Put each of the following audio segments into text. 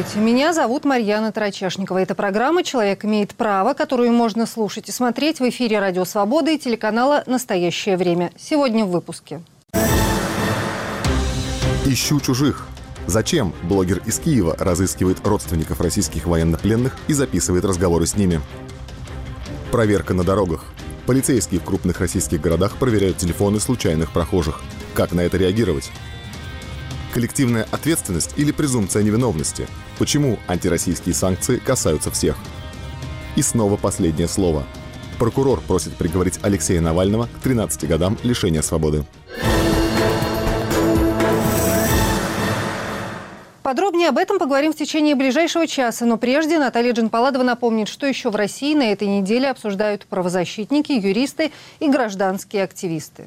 Здравствуйте, меня зовут Марьяна Тарачешникова. Это программа «Человек имеет право», которую можно слушать и смотреть в эфире «Радио Свобода» и телеканала «Настоящее время». Сегодня в выпуске. Ищу чужих. Зачем блогер из Киева разыскивает родственников российских военнопленных и записывает разговоры с ними? Проверка на дорогах. Полицейские в крупных российских городах проверяют телефоны случайных прохожих. Как на это реагировать? Коллективная ответственность или презумпция невиновности? Почему антироссийские санкции касаются всех? И снова последнее слово. Прокурор просит приговорить Алексея Навального к 13 годам лишения свободы. Подробнее об этом поговорим в течение ближайшего часа. Но прежде Наталья Джанпаладова напомнит, что еще в России на этой неделе обсуждают правозащитники, юристы и гражданские активисты.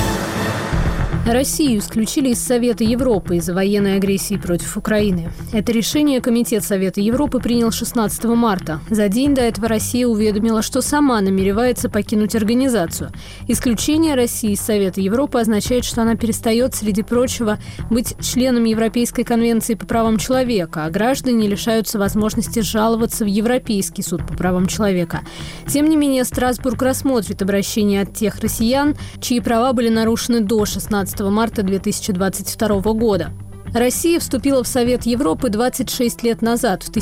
Россию исключили из Совета Европы из-за военной агрессии против Украины. Это решение Комитет Совета Европы принял 16 марта. За день до этого Россия уведомила, что сама намеревается покинуть организацию. Исключение России из Совета Европы означает, что она перестает, среди прочего, быть членом Европейской конвенции по правам человека, а граждане лишаются возможности жаловаться в Европейский суд по правам человека. Тем не менее, Страсбург рассмотрит обращение от тех россиян, чьи права были нарушены до 16 марта 2022 года. Россия вступила в Совет Европы 26 лет назад, в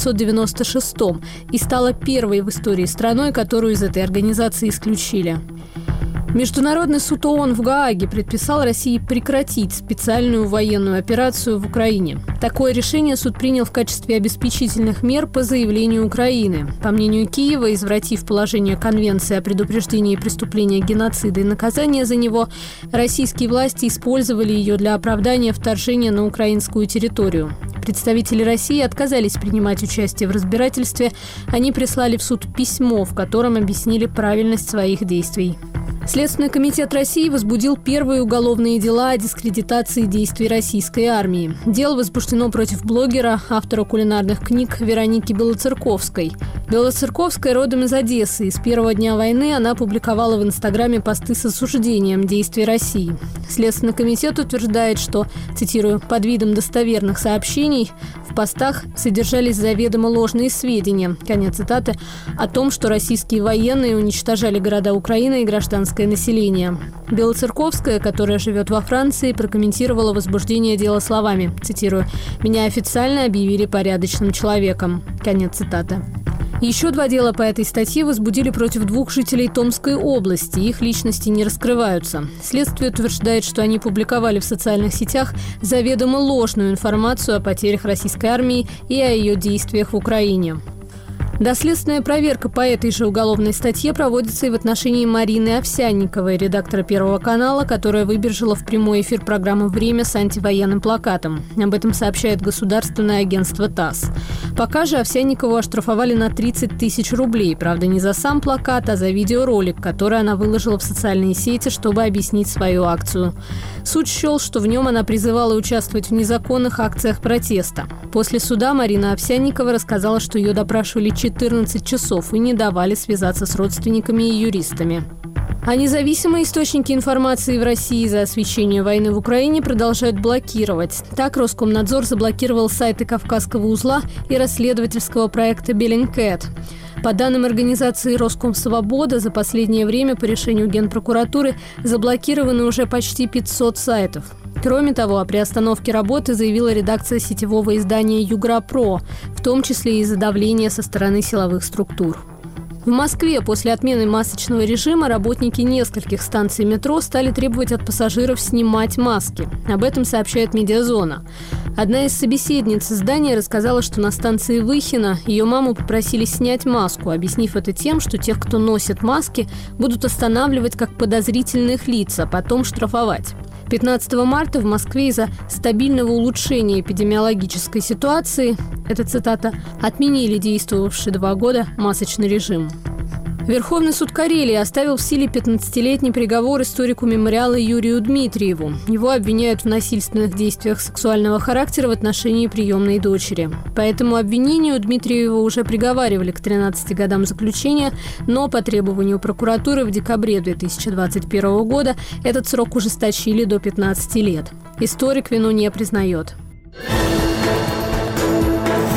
1996 и стала первой в истории страной, которую из этой организации исключили. Международный суд ООН в Гааге предписал России прекратить специальную военную операцию в Украине. Такое решение суд принял в качестве обеспечительных мер по заявлению Украины. По мнению Киева, извратив положение Конвенции о предупреждении преступления геноцида и наказания за него, российские власти использовали ее для оправдания вторжения на украинскую территорию. Представители России отказались принимать участие в разбирательстве. Они прислали в суд письмо, в котором объяснили правильность своих действий. Следственный комитет России возбудил первые уголовные дела о дискредитации действий российской армии. Дело возбуждено против блогера, автора кулинарных книг Вероники Белоцерковской. Белоцерковская родом из Одессы, и с первого дня войны она публиковала в Инстаграме посты с осуждением действий России. Следственный комитет утверждает, что, цитирую, «под видом достоверных сообщений в постах содержались заведомо ложные сведения», конец цитаты, о том, что российские военные уничтожали города Украины и гражданское население. Белоцерковская, которая живет во Франции, прокомментировала возбуждение дела словами, цитирую, «меня официально объявили порядочным человеком», конец цитаты. Еще 2 дела по этой статье возбудили против 2 жителей Томской области. Их личности не раскрываются. Следствие утверждает, что они публиковали в социальных сетях заведомо ложную информацию о потерях российской армии и о ее действиях в Украине. Доследственная проверка по этой же уголовной статье проводится и в отношении Марины Овсянниковой, редактора Первого канала, которая выбежала в прямой эфир программы «Время» с антивоенным плакатом. Об этом сообщает государственное агентство ТАСС. Пока же Овсянникову оштрафовали на 30 тысяч рублей. Правда, не за сам плакат, а за видеоролик, который она выложила в социальные сети, чтобы объяснить свою акцию. Суд счел, что в нем она призывала участвовать в незаконных акциях протеста. После суда Марина Овсянникова рассказала, что ее допрашивали 14 часов и не давали связаться с родственниками и юристами. А независимые источники информации в России за освещение войны в Украине продолжают блокировать. Так, Роскомнадзор заблокировал сайты Кавказского узла и расследовательского проекта «Беллинкет». По данным организации «Роскомсвобода», за последнее время по решению Генпрокуратуры заблокированы уже почти 500 сайтов. Кроме того, о приостановке работы заявила редакция сетевого издания «Югра-Про», в том числе из-за давления со стороны силовых структур. В Москве после отмены масочного режима работники нескольких станций метро стали требовать от пассажиров снимать маски. Об этом сообщает «Медиазона». Одна из собеседниц издания рассказала, что на станции Выхино ее маму попросили снять маску, объяснив это тем, что тех, кто носит маски, будут останавливать как подозрительных лиц, а потом штрафовать. 15 марта в Москве из-за стабильного улучшения эпидемиологической ситуации, это цитата, отменили действовавший 2 года масочный режим. Верховный суд Карелии оставил в силе 15-летний приговор историку мемориала Юрию Дмитриеву. Его обвиняют в насильственных действиях сексуального характера в отношении приемной дочери. По этому обвинению Дмитриева уже приговаривали к 13 годам заключения, но по требованию прокуратуры в декабре 2021 года этот срок ужесточили до 15 лет. Историк вину не признает.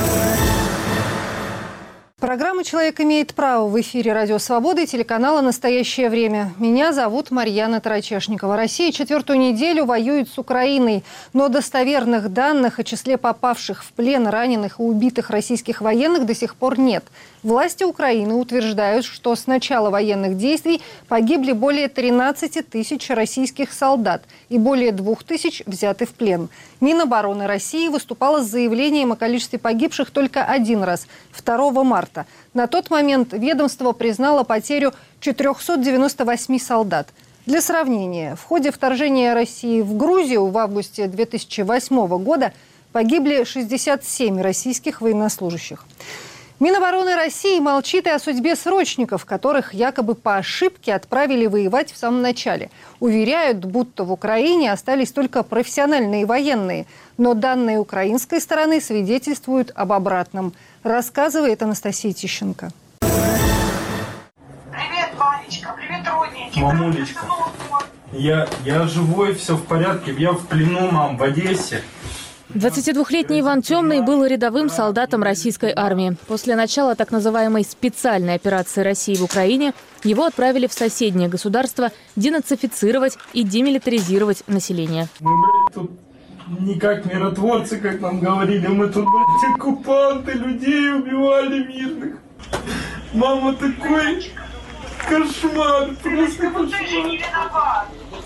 Программа «Человек имеет право» в эфире «Радио Свобода» и телеканала «Настоящее время». Меня зовут Марьяна Тарачешникова. Россия 4-ю неделю воюет с Украиной, но достоверных данных о числе попавших в плен, раненых и убитых российских военных до сих пор нет. Власти Украины утверждают, что с начала военных действий погибли более 13 тысяч российских солдат и более 2 тысяч взяты в плен. Минобороны России выступала с заявлением о количестве погибших только один раз – 2 марта. На тот момент ведомство признало потерю 498 солдат. Для сравнения, в ходе вторжения России в Грузию в августе 2008 года погибли 67 российских военнослужащих. Минобороны России молчит и о судьбе срочников, которых якобы по ошибке отправили воевать в самом начале. Уверяют, будто в Украине остались только профессиональные военные. Но данные украинской стороны свидетельствуют об обратном. Рассказывает Анастасия Тищенко. Привет, Ванечка, привет, родненький. Мамулечка, я живой, все в порядке. Я в плену, мам, в Одессе. 22-летний Иван Темный был рядовым солдатом российской армии. После начала так называемой специальной операции России в Украине его отправили в соседнее государство денацифицировать и демилитаризировать население. Мы, блядь, тут не как миротворцы, как нам говорили. Мы тут, блядь, оккупанты, людей убивали мирных. Мама, такой кошмар, просто Ты же не кошмар. виноват.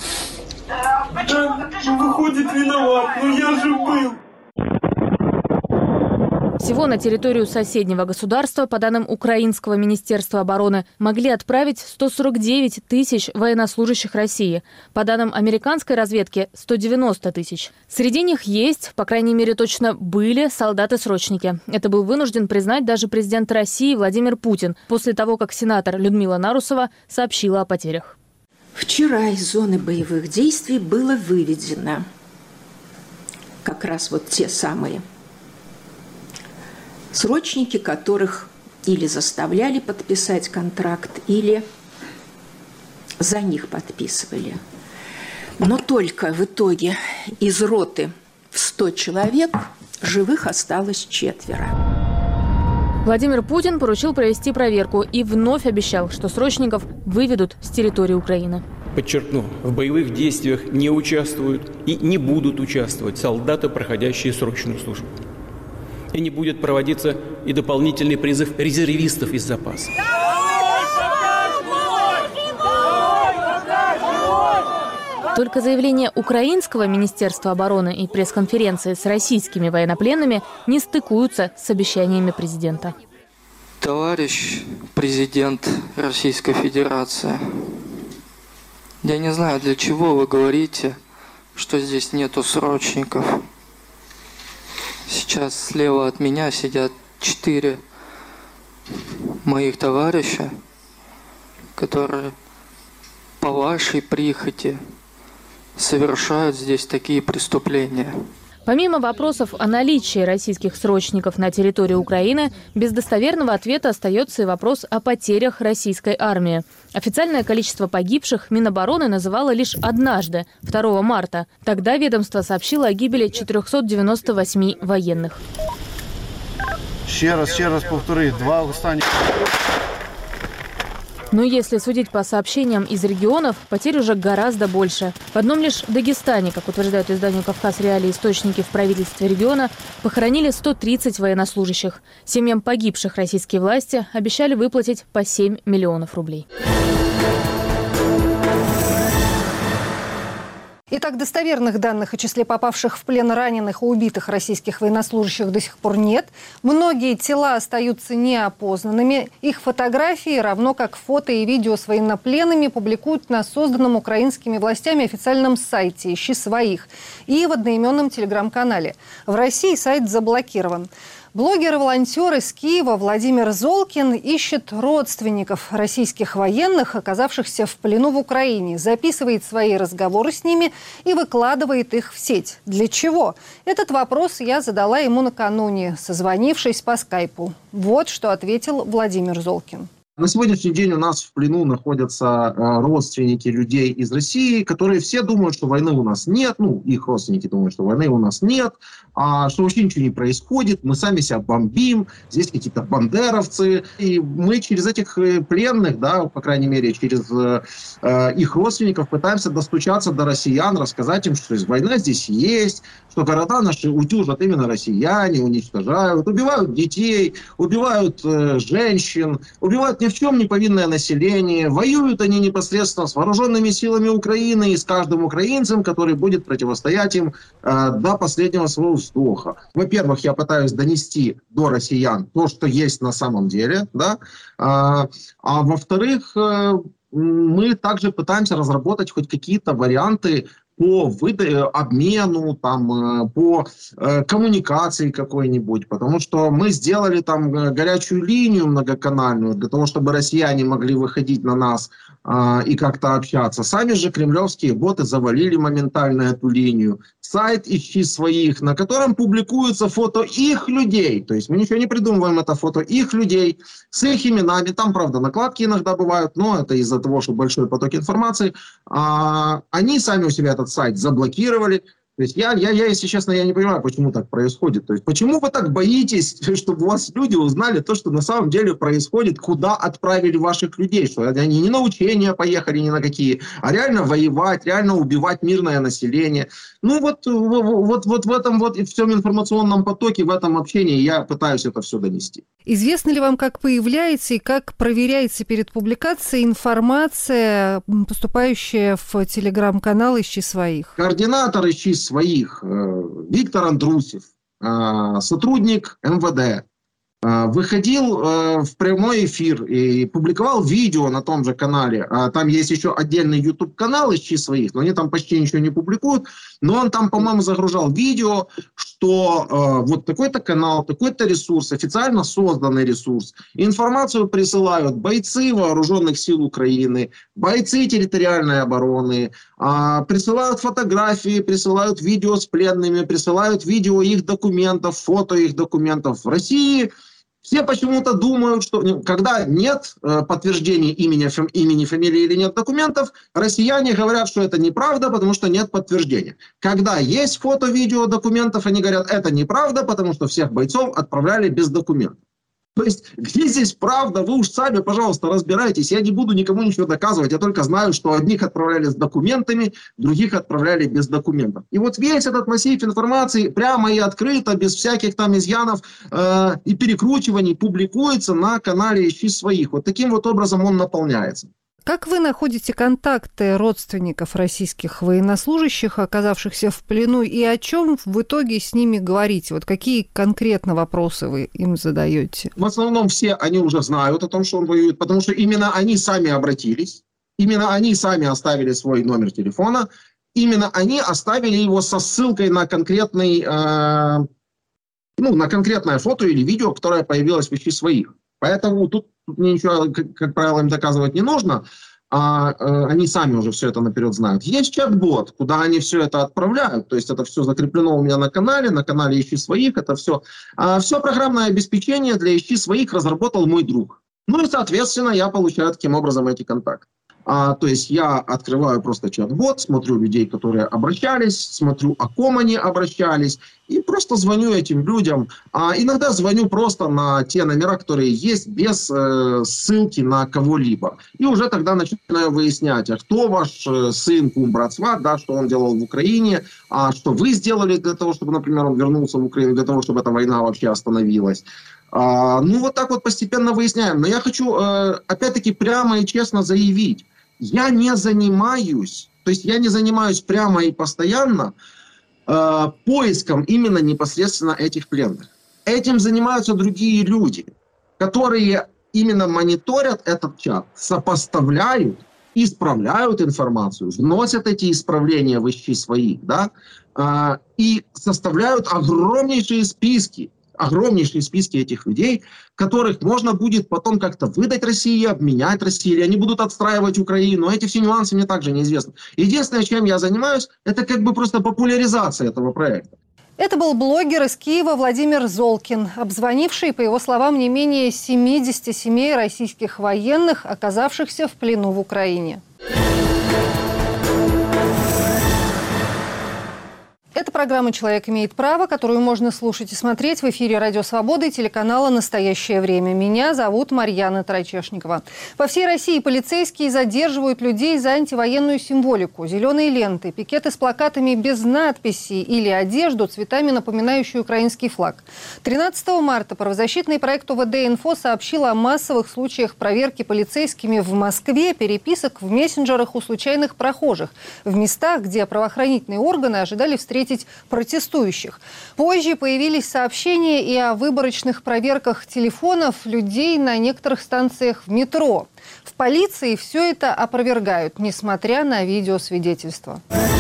Да, выходит, виноват, но я же был. Всего на территорию соседнего государства, по данным Украинского министерства обороны, могли отправить 149 тысяч военнослужащих России. По данным американской разведки, 190 тысяч. Среди них есть, по крайней мере точно были, солдаты-срочники. Это был вынужден признать даже президент России Владимир Путин после того, как сенатор Людмила Нарусова сообщила о потерях. Вчера из зоны боевых действий было выведено как раз вот те самые срочники, которых или заставляли подписать контракт, или за них подписывали. Но только в итоге из роты в 100 человек живых осталось 4. Владимир Путин поручил провести проверку и вновь обещал, что срочников выведут с территории Украины. Подчеркну, в боевых действиях не участвуют и не будут участвовать солдаты, проходящие срочную службу. И не будет проводиться и дополнительный призыв резервистов из запаса. Только заявление Украинского министерства обороны и пресс-конференции с российскими военнопленными не стыкуются с обещаниями президента. Товарищ президент Российской Федерации, я не знаю, для чего вы говорите, что здесь нету срочников. Сейчас слева от меня сидят 4 моих товарища, которые по вашей прихоти совершают здесь такие преступления. Помимо вопросов о наличии российских срочников на территории Украины, без достоверного ответа остается и вопрос о потерях российской армии. Официальное количество погибших Минобороны называло лишь однажды, 2 марта. Тогда ведомство сообщило о гибели 498 военных. Ще раз повтори, 2 останні. Но если судить по сообщениям из регионов, потерь уже гораздо больше. В одном лишь Дагестане, как утверждают изданию «Кавказ Реалии» источники в правительстве региона, похоронили 130 военнослужащих. Семьям погибших российские власти обещали выплатить по 7 миллионов рублей. Итак, достоверных данных о числе попавших в плен раненых и убитых российских военнослужащих до сих пор нет. Многие тела остаются неопознанными. Их фотографии, равно как фото и видео с военнопленными, публикуют на созданном украинскими властями официальном сайте «Ищи своих» и в одноименном телеграм-канале. В России сайт заблокирован. Блогер и волонтер из Киева Владимир Золкин ищет родственников российских военных, оказавшихся в плену в Украине, записывает свои разговоры с ними и выкладывает их в сеть. Для чего? Этот вопрос я задала ему накануне, созвонившись по скайпу. Вот что ответил Владимир Золкин. На сегодняшний день у нас в плену находятся родственники людей из России, которые все думают, что войны у нас нет. Ну, их родственники думают, что войны у нас нет, что вообще ничего не происходит. Мы сами себя бомбим, здесь какие-то бандеровцы. И мы через этих пленных, да, по крайней мере, через их родственников пытаемся достучаться до россиян, рассказать им, что война здесь есть, что города наши утюжат именно россияне, уничтожают, убивают детей, убивают женщин, убивают ни в чем не повинное население. Воюют они непосредственно с вооруженными силами Украины и с каждым украинцем, который будет противостоять им до последнего своего вздоха. Во-первых, я пытаюсь донести до россиян то, что есть на самом деле, да? А во-вторых, мы также пытаемся разработать хоть какие-то варианты по обмену, там, по коммуникации какой-нибудь, потому что мы сделали там горячую линию многоканальную для того, чтобы россияне могли выходить на нас и как-то общаться. Сами же кремлевские боты завалили моментально эту линию. Сайт «Ищи своих», на котором публикуются фото их людей, то есть мы ничего не придумываем, это фото их людей с их именами, там, правда, накладки иногда бывают, но это из-за того, что большой поток информации. Они сами у себя этот сайт заблокировали. То есть я, если честно, я не понимаю, почему так происходит. То есть почему вы так боитесь, чтобы у вас люди узнали то, что на самом деле происходит, куда отправили ваших людей, что они не на учения поехали ни на какие, а реально воевать, реально убивать мирное население. Ну вот в этом вот и всем информационном потоке, в этом общении я пытаюсь это все донести. Известно ли вам, как появляется и как проверяется перед публикацией информация, поступающая в телеграм-канал «Ищи своих»? Координатор «Ищи своих» Виктор Андрусев, сотрудник МВД, выходил в прямой эфир и публиковал видео на том же канале. Там есть еще отдельный YouTube-канал «Ищи своих», но они там почти ничего не публикуют. Но он там, по-моему, загружал видео, что вот такой-то канал, такой-то ресурс, официально созданный ресурс. Информацию присылают бойцы вооруженных сил Украины, бойцы территориальной обороны, присылают фотографии, присылают видео с пленными, присылают видео их документов, фото их документов. В России все почему-то думают, что когда нет подтверждений имени, фамилии или нет документов, россияне говорят, что это неправда, потому что нет подтверждения. Когда есть фото, видео, документов, они говорят, это неправда, потому что всех бойцов отправляли без документов. То есть, где здесь правда, вы уж сами, пожалуйста, разбирайтесь. Я не буду никому ничего доказывать, я только знаю, что одних отправляли с документами, других отправляли без документов. И вот весь этот массив информации прямо и открыто, без всяких там изъянов и перекручиваний публикуется на канале «Ищи своих». Вот таким вот образом он наполняется. Как вы находите контакты родственников российских военнослужащих, оказавшихся в плену, и о чем в итоге с ними говорите? Вот какие конкретно вопросы вы им задаете? В основном все они уже знают о том, что он воюет, потому что именно они сами обратились, именно они сами оставили свой номер телефона, именно они оставили его со ссылкой на конкретный, на конкретное фото или видео, которое появилось в «Ищи своих». Поэтому тут мне ничего, как правило, им доказывать не нужно, они сами уже все это наперед знают. Есть чат-бот, куда они все это отправляют, то есть это все закреплено у меня на канале «Ищи своих», это все. Все программное обеспечение для «Ищи своих» разработал мой друг. Ну и, соответственно, я получаю таким образом эти контакты. То есть я открываю просто чат-бот, смотрю людей, которые обращались, смотрю, о ком они обращались, и просто звоню этим людям. Иногда звоню просто на те номера, которые есть, без ссылки на кого-либо. И уже тогда начинаю выяснять, а кто ваш сын, кум, брат, сват, да, что он делал в Украине, а что вы сделали для того, чтобы, например, он вернулся в Украину, для того, чтобы эта война вообще остановилась. Вот так вот постепенно выясняем. Но я хочу, опять-таки, прямо и честно заявить, я не занимаюсь прямо и постоянно поиском именно непосредственно этих пленных. Этим занимаются другие люди, которые именно мониторят этот чат, сопоставляют, исправляют информацию, вносят эти исправления в «Ищи своих», да, и составляют огромнейшие списки этих людей, которых можно будет потом как-то выдать России, обменять России, или они будут отстраивать Украину. Эти все нюансы мне также неизвестны. Единственное, чем я занимаюсь, это как бы просто популяризация этого проекта. Это был блогер из Киева Владимир Золкин, обзвонивший, по его словам, не менее 70 семей российских военных, оказавшихся в плену в Украине. Это программа «Человек имеет право», которую можно слушать и смотреть в эфире «Радио Свобода» и телеканала «Настоящее время». Меня зовут Марьяна Тарачешникова. По всей России полицейские задерживают людей за антивоенную символику. Зеленые ленты, пикеты с плакатами без надписей или одежду, цветами напоминающую украинский флаг. 13 марта правозащитный проект ОВД-Инфо сообщил о массовых случаях проверки полицейскими в Москве переписок в мессенджерах у случайных прохожих в местах, где правоохранительные органы ожидали встретить протестующих. Позже появились сообщения и о выборочных проверках телефонов людей на некоторых станциях в метро. В полиции все это опровергают, несмотря на видеосвидетельства.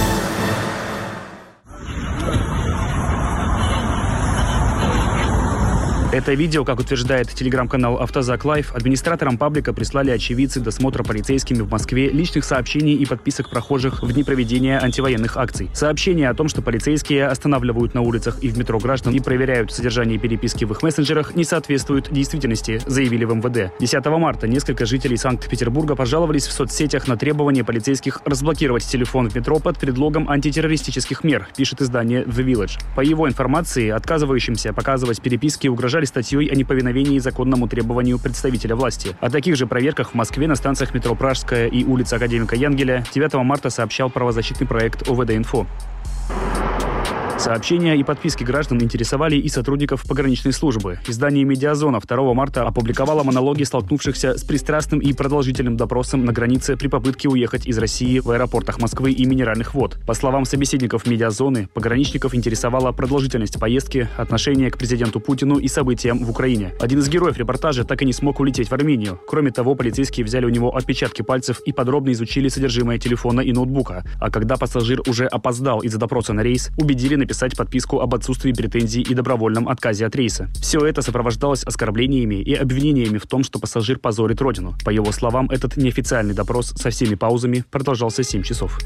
Это видео, как утверждает телеграм-канал «Автозак Лайв», администраторам паблика прислали очевидцы досмотра полицейскими в Москве личных сообщений и подписок прохожих в дни проведения антивоенных акций. Сообщения о том, что полицейские останавливают на улицах и в метро граждан и проверяют содержание переписки в их мессенджерах, не соответствуют действительности, заявили в МВД. 10 марта несколько жителей Санкт-Петербурга пожаловались в соцсетях на требование полицейских разблокировать телефон в метро под предлогом антитеррористических мер, пишет издание The Village. По его информации, отказывающимся показывать переписки угрожали статьей о неповиновении законному требованию представителя власти. О таких же проверках в Москве на станциях метро Пражская и улица Академика Янгеля 9 марта сообщал правозащитный проект ОВД-Инфо. Сообщения и подписки граждан интересовали и сотрудников пограничной службы. Издание «Медиазона» 2 марта опубликовало монологи столкнувшихся с пристрастным и продолжительным допросом на границе при попытке уехать из России в аэропортах Москвы и Минеральных вод. По словам собеседников «Медиазоны», пограничников интересовала продолжительность поездки, отношение к президенту Путину и событиям в Украине. Один из героев репортажа так и не смог улететь в Армению. Кроме того, полицейские взяли у него отпечатки пальцев и подробно изучили содержимое телефона и ноутбука. А когда пассажир уже опоздал из-за допроса на рейс, убедили написать подписку об отсутствии претензий и добровольном отказе от рейса. Все это сопровождалось оскорблениями и обвинениями в том, что пассажир позорит родину. По его словам, этот неофициальный допрос со всеми паузами продолжался 7 часов.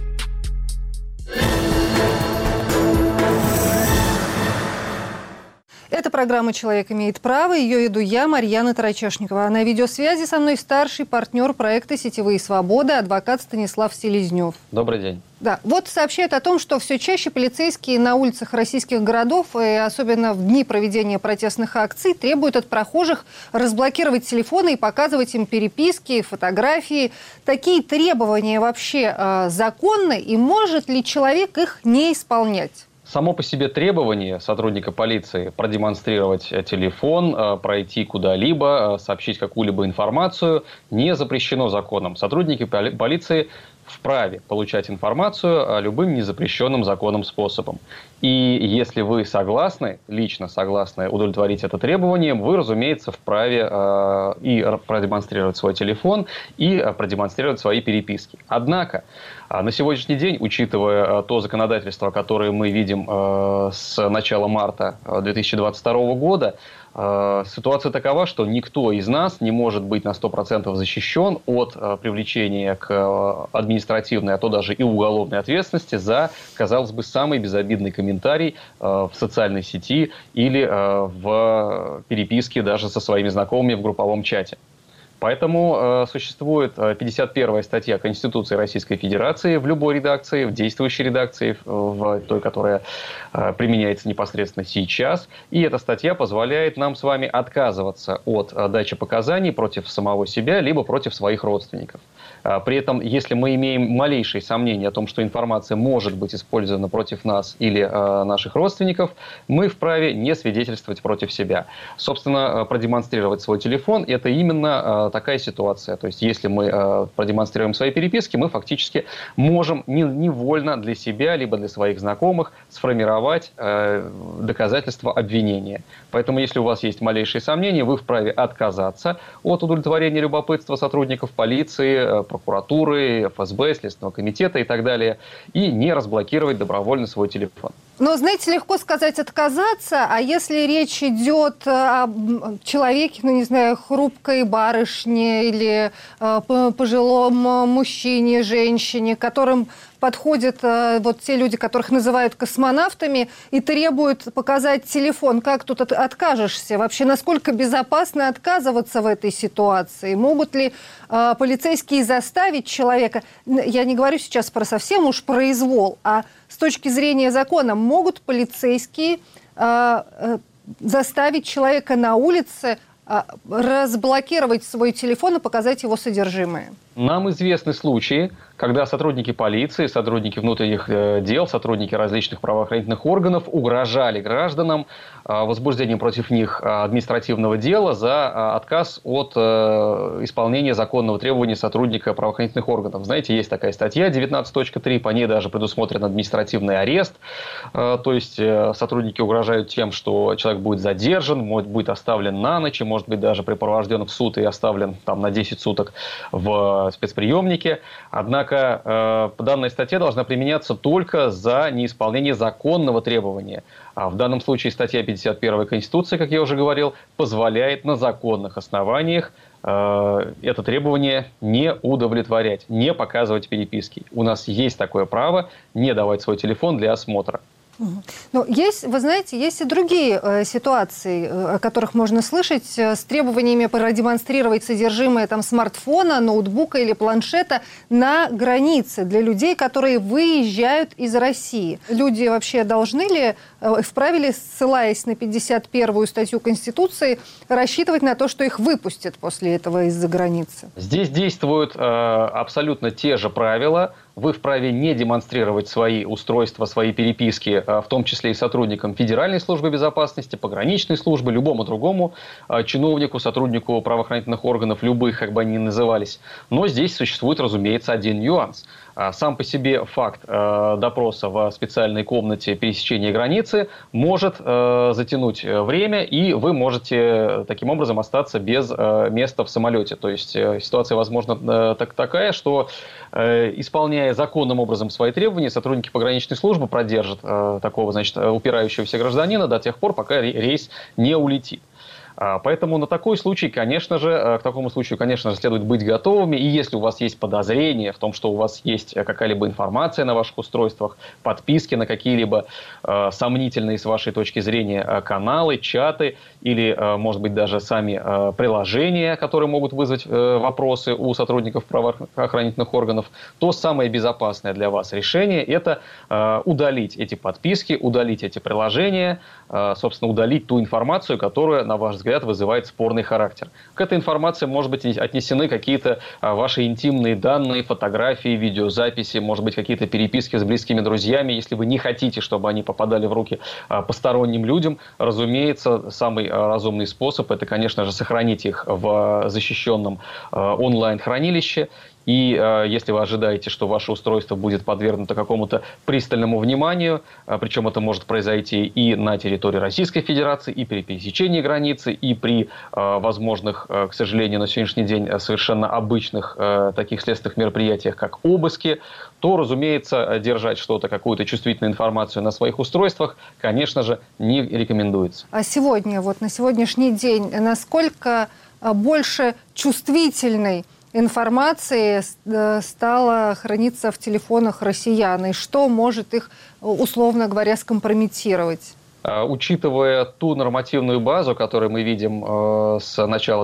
Это программа «Человек имеет право». Ее веду я, Марьяна Тарачешникова. На видеосвязи со мной старший партнер проекта «Сетевые свободы» адвокат Станислав Селезнев. Добрый день. Да, вот сообщают о том, что все чаще полицейские на улицах российских городов, и особенно в дни проведения протестных акций, требуют от прохожих разблокировать телефоны и показывать им переписки, фотографии. Такие требования вообще законны, и может ли человек их не исполнять? Само по себе требование сотрудника полиции продемонстрировать телефон, пройти куда-либо, сообщить какую-либо информацию не запрещено законом. Сотрудники полиции вправе получать информацию любым незапрещенным законом способом. И если вы согласны, лично согласны удовлетворить это требование, вы, разумеется, вправе и продемонстрировать свой телефон, и продемонстрировать свои переписки. Однако, на сегодняшний день, учитывая то законодательство, которое мы видим с начала марта 2022 года, ситуация такова, что никто из нас не может быть на 100% защищен от привлечения к административной, а то даже и уголовной ответственности за, казалось бы, самый безобидный комментарий в социальной сети или в переписке даже со своими знакомыми в групповом чате. Поэтому существует 51-я статья Конституции Российской Федерации в любой редакции, в действующей редакции, в той, которая применяется непосредственно сейчас. И эта статья позволяет нам с вами отказываться от дачи показаний против самого себя, либо против своих родственников. При этом, если мы имеем малейшие сомнения о том, что информация может быть использована против нас или наших родственников, мы вправе не свидетельствовать против себя. Собственно, продемонстрировать свой телефон – это именно такая ситуация. То есть, если мы продемонстрируем свои переписки, мы фактически можем невольно для себя, либо для своих знакомых сформировать доказательства обвинения. Поэтому, если у вас есть малейшие сомнения, вы вправе отказаться от удовлетворения любопытства сотрудников полиции, прокуратуры, ФСБ, Следственного комитета и так далее, и не разблокировать добровольно свой телефон. Но, знаете, легко сказать отказаться, а если речь идет о человеке, ну, не знаю, хрупкой барышне или пожилом мужчине, женщине, которым подходят вот те люди, которых называют космонавтами, и требуют показать телефон. Как тут откажешься? Вообще, насколько безопасно отказываться в этой ситуации? Могут ли полицейские заставить человека, я не говорю сейчас про совсем уж произвол, а с точки зрения закона, могут полицейские заставить человека на улице разблокировать свой телефон и показать его содержимое? Нам известны случаи, когда сотрудники полиции, сотрудники внутренних дел, сотрудники различных правоохранительных органов угрожали гражданам возбуждением против них административного дела за отказ от исполнения законного требования сотрудника правоохранительных органов. Знаете, есть такая статья 19.3, по ней даже предусмотрен административный арест. То есть сотрудники угрожают тем, что человек будет задержан, будет оставлен на ночь, и, может быть, даже припровожден в суд и оставлен там на 10 суток в спецприемнике. Однако данная статья должна применяться только за неисполнение законного требования. А в данном случае статья 51 Конституции, как я уже говорил, позволяет на законных основаниях это требование не удовлетворять, не показывать переписки. У нас есть такое право не давать свой телефон для осмотра. Но есть, вы знаете, есть и другие ситуации, о которых можно слышать, с требованиями продемонстрировать содержимое там, смартфона, ноутбука или планшета на границе для людей, которые выезжают из России. Люди вообще должны ли, вправе ли, ссылаясь на 51-ю статью Конституции, рассчитывать на то, что их выпустят после этого из-за границы? Здесь действуют абсолютно те же правила. Вы вправе не демонстрировать свои устройства, свои переписки, в том числе и сотрудникам Федеральной службы безопасности, пограничной службы, любому другому чиновнику, сотруднику правоохранительных органов, любых, как бы они ни назывались. Но здесь существует, разумеется, один нюанс. Сам по себе факт допроса в специальной комнате пересечения границы может затянуть время, и вы можете таким образом остаться без места в самолете. То есть ситуация, возможно, такая, что, исполняя законным образом свои требования, сотрудники пограничной службы продержат такого, значит, упирающегося гражданина до тех пор, пока рейс не улетит. Поэтому на такой случай, конечно же, к такому случаю, конечно же, следует быть готовыми. И если у вас есть подозрение в том, что у вас есть какая-либо информация на ваших устройствах, подписки на какие-либо сомнительные с вашей точки зрения каналы, чаты или, может быть, даже сами приложения, которые могут вызвать вопросы у сотрудников правоохранительных органов, то самое безопасное для вас решение – это удалить эти подписки, удалить эти приложения, собственно, удалить ту информацию, которая, на ваш взгляд, вызывает спорный характер. К этой информации, может быть, отнесены какие-то ваши интимные данные, фотографии, видеозаписи, может быть, какие-то переписки с близкими друзьями. Если вы не хотите, чтобы они попадали в руки посторонним людям, разумеется, самый разумный способ – это, конечно же, сохранить их в защищенном онлайн-хранилище. И если вы ожидаете, что ваше устройство будет подвергнуто какому-то пристальному вниманию, причем это может произойти и на территории Российской Федерации, и при пересечении границы, и при возможных, к сожалению, на сегодняшний день совершенно обычных таких следственных мероприятиях, как обыски, то, разумеется, держать что-то, какую-то чувствительную информацию на своих устройствах, конечно же, не рекомендуется. А сегодня, вот на сегодняшний день, насколько больше чувствительной информации стала храниться в телефонах россиян, и что может их, условно говоря, скомпрометировать? Учитывая ту нормативную базу, которую мы видим с начала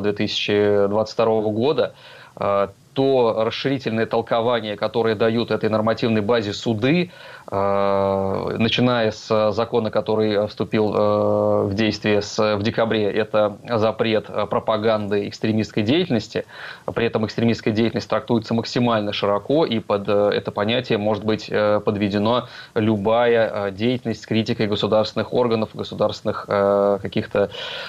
2022 года, то расширительное толкование, которое дают этой нормативной базе суды, начиная с закона, который вступил в действие в декабре, это запрет пропаганды экстремистской деятельности. При этом экстремистская деятельность трактуется максимально широко, и под это понятие может быть подведена любая деятельность с критикой государственных органов, государственных каких-то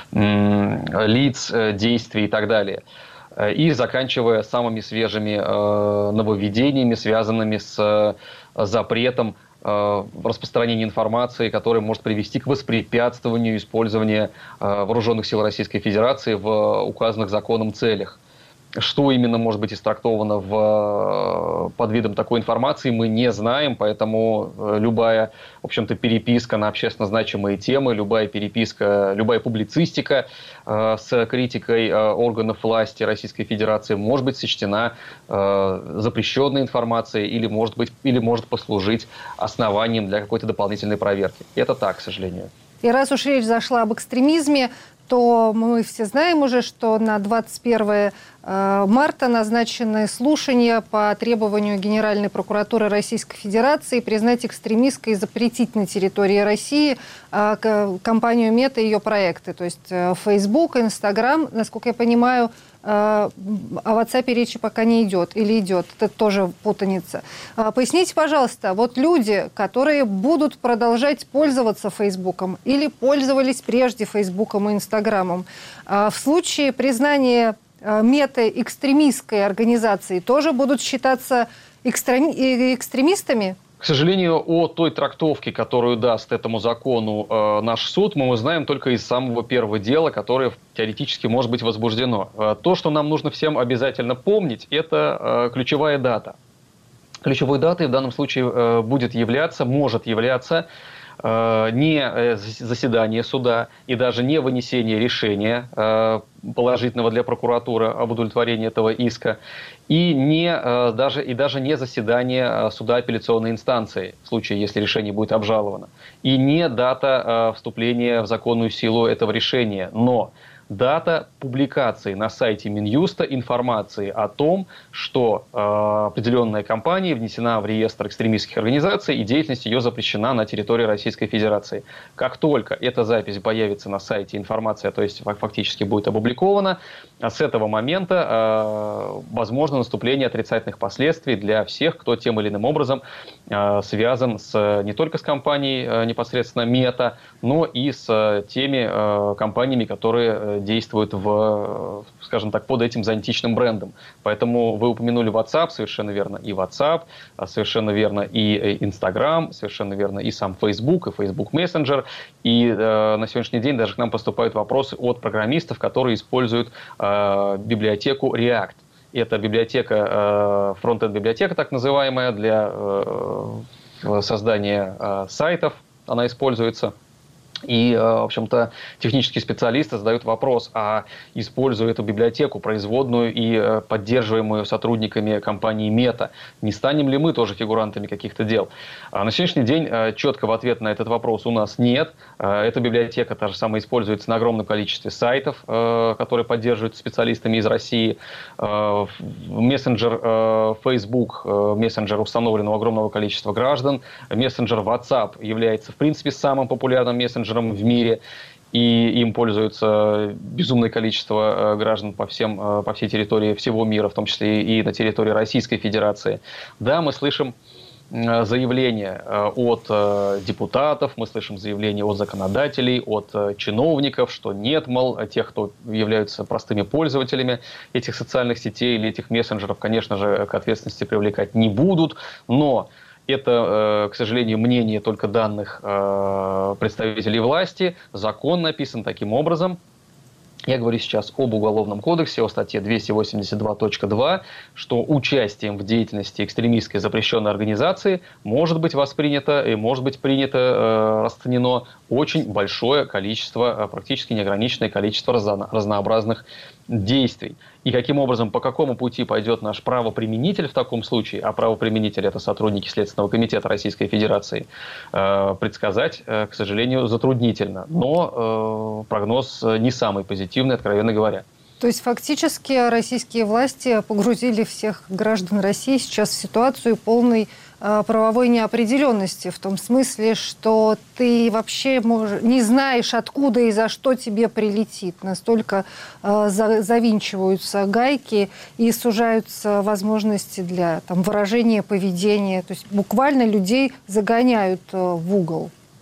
лиц, действий и так далее. И заканчивая самыми свежими нововведениями, связанными с запретом распространения информации, которая может привести к воспрепятствованию использования вооруженных сил Российской Федерации в указанных законом целях. Что именно может быть истрактовано под видом такой информации, мы не знаем, поэтому любая, в общем-то, переписка на общественно значимые темы, любая переписка, любая публицистика с критикой органов власти Российской Федерации может быть сочтена запрещенной информацией или может послужить основанием для какой-то дополнительной проверки. Это так, к сожалению. И раз уж речь зашла об экстремизме, то мы все знаем уже, что на 21 марта назначены слушания по требованию Генеральной прокуратуры Российской Федерации признать экстремистской и запретить на территории России компанию Мета и ее проекты. То есть Facebook, Instagram, насколько я понимаю, о WhatsApp речи пока не идет или идет. Это тоже путаница. Поясните, пожалуйста, вот люди, которые будут продолжать пользоваться Фейсбуком или пользовались прежде Фейсбуком и Инстаграмом, в случае признания Меты экстремистской организацией тоже будут считаться экстремистами? К сожалению, о той трактовке, которую даст этому закону наш суд, мы узнаем только из самого первого дела, которое теоретически может быть возбуждено. То, что нам нужно всем обязательно помнить, это ключевая дата. Ключевой датой в данном случае может являться не заседание суда и даже не вынесение решения положительного для прокуратуры об удовлетворении этого иска, и даже не заседание суда апелляционной инстанции, в случае, если решение будет обжаловано, и не дата вступления в законную силу этого решения, но дата публикации на сайте Минюста информации о том, что определенная компания внесена в реестр экстремистских организаций и деятельность ее запрещена на территории Российской Федерации. Как только эта запись появится на сайте, информация, то есть фактически будет опубликована, с этого момента возможно наступление отрицательных последствий для всех, кто тем или иным образом связан не только с компанией непосредственно Мета, но и с теми компаниями, которые действуют скажем так, под этим зонтичным брендом. Поэтому вы упомянули WhatsApp, совершенно верно, и WhatsApp, совершенно верно, и Instagram, совершенно верно, и сам Facebook, и Facebook Messenger. И на сегодняшний день даже к нам поступают вопросы от программистов, которые используют библиотеку React. Это библиотека, фронтенд-библиотека так называемая, для создания сайтов она используется. И, в общем-то, технические специалисты задают вопрос, а используя эту библиотеку, производную и поддерживаемую сотрудниками компании Мета, не станем ли мы тоже фигурантами каких-то дел? На сегодняшний день четкого ответа на этот вопрос у нас нет. Эта библиотека та же самая используется на огромном количестве сайтов, которые поддерживаются специалистами из России. Мессенджер Facebook, мессенджер установлен у огромного количества граждан. Мессенджер WhatsApp является, в принципе, самым популярным мессенджером в мире, и им пользуется безумное количество граждан по всей территории всего мира, в том числе и на территории Российской Федерации. Да, мы слышим заявления от депутатов, мы слышим заявления от законодателей, от чиновников, что нет, мол, тех, кто являются простыми пользователями этих социальных сетей или этих мессенджеров, конечно же, к ответственности привлекать не будут, но это, к сожалению, мнение только данных представителей власти. Закон написан таким образом. Я говорю сейчас об Уголовном кодексе, о статье 282.2, что участием в деятельности экстремистской запрещенной организации может быть воспринято и может быть принято, расценено очень большое количество, практически неограниченное количество разнообразных действий. И каким образом, по какому пути пойдет наш правоприменитель в таком случае, а правоприменитель — это сотрудники Следственного комитета Российской Федерации, предсказать, к сожалению, затруднительно. Но прогноз не самый позитивный, откровенно говоря. То есть фактически российские власти погрузили всех граждан России сейчас в ситуацию полной правовой неопределенности, в том смысле, что ты вообще не знаешь, откуда и за что тебе прилетит. Настолько завинчиваются гайки и сужаются возможности для выражения поведения. То есть буквально людей загоняют в угол.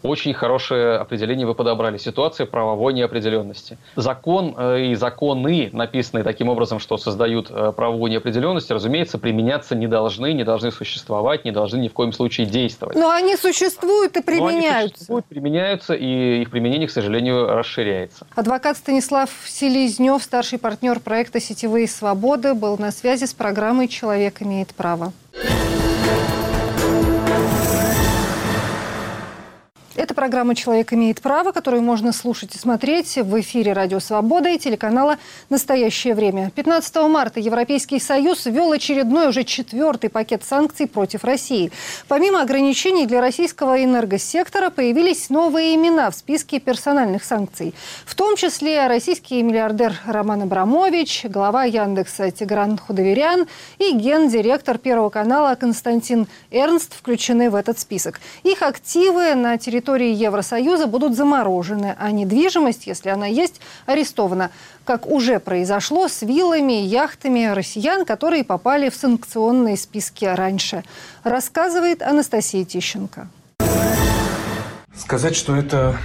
Очень хорошее определение вы подобрали. Ситуация правовой неопределенности. Закон и законы, написанные таким образом, что создают правовую неопределенность, разумеется, применяться не должны существовать, не должны ни в коем случае действовать. Но они существуют и применяются. Применяются, и их применение, к сожалению, расширяется. Адвокат Станислав Селезнев, старший партнер проекта «Сетевые свободы», был на связи с программой «Человек имеет право». Это программа «Человек имеет право», которую можно слушать и смотреть в эфире «Радио Свобода» и телеканала «Настоящее время». 15 марта Европейский Союз ввел очередной, уже 4-й пакет санкций против России. Помимо ограничений для российского энергосектора появились новые имена в списке персональных санкций. В том числе российский миллиардер Роман Абрамович, глава Яндекса Тигран Худоверян и гендиректор Первого канала Константин Эрнст включены в этот список. Их активы на территории Евросоюза будут заморожены, а недвижимость, если она есть, арестована. Как уже произошло с виллами и яхтами россиян, которые попали в санкционные списки раньше. Рассказывает Анастасия Тищенко. Сказать, что это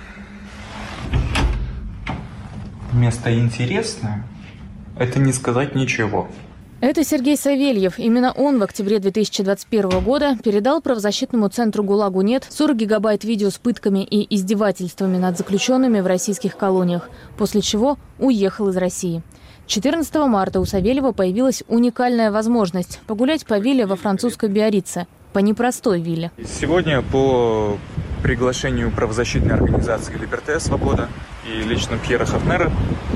место интересное, это не сказать ничего. Это Сергей Савельев. Именно он в октябре 2021 года передал правозащитному центру «ГУЛАГу-нет» 40 гигабайт видео с пытками и издевательствами над заключенными в российских колониях, после чего уехал из России. 14 марта у Савельева появилась уникальная возможность погулять по вилле во французской Биорице, по непростой вилле. Сегодня по приглашению правозащитной организации «Либерте. Свобода» и лично Пьера Хафнера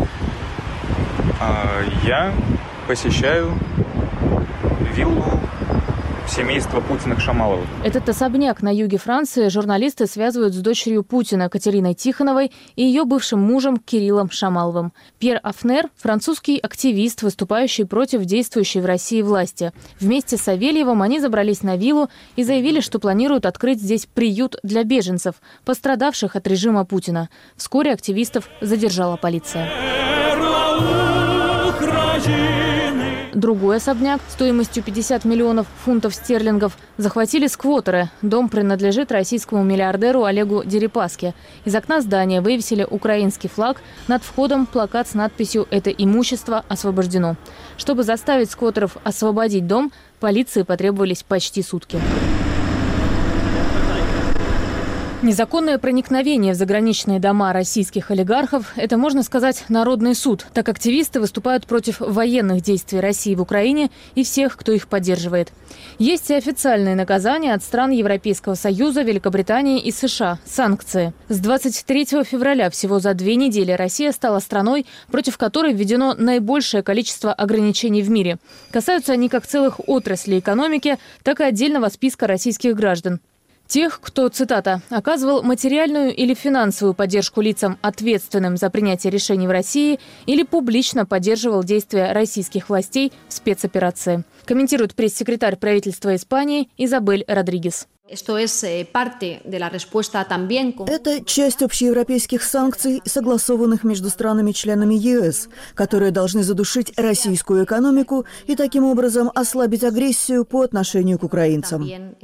я посещаю виллу семейства Путиных-Шамаловых. Этот особняк на юге Франции журналисты связывают с дочерью Путина Катериной Тихоновой и ее бывшим мужем Кириллом Шамаловым. Пьер Хафнер – французский активист, выступающий против действующей в России власти. Вместе с Савельевым они забрались на виллу и заявили, что планируют открыть здесь приют для беженцев, пострадавших от режима Путина. Вскоре активистов задержала полиция. Другой особняк стоимостью 50 миллионов фунтов стерлингов захватили сквотеры. Дом принадлежит российскому миллиардеру Олегу Дерипаске. Из окна здания вывесили украинский флаг. Над входом плакат с надписью «Это имущество освобождено». Чтобы заставить сквотеров освободить дом, полиции потребовались почти сутки. Незаконное проникновение в заграничные дома российских олигархов – это, можно сказать, народный суд. Так активисты выступают против военных действий России в Украине и всех, кто их поддерживает. Есть и официальные наказания от стран Европейского Союза, Великобритании и США – санкции. С 23 февраля всего за 2 недели Россия стала страной, против которой введено наибольшее количество ограничений в мире. Касаются они как целых отраслей экономики, так и отдельного списка российских граждан. Тех, кто, цитата, «оказывал материальную или финансовую поддержку лицам, ответственным за принятие решений в России, или публично поддерживал действия российских властей в спецоперации», комментирует пресс-секретарь правительства Испании Изабель Родригес. Это часть общеевропейских санкций, согласованных между странами-членами ЕС, которые должны задушить российскую экономику и таким образом ослабить агрессию по отношению к украинцам.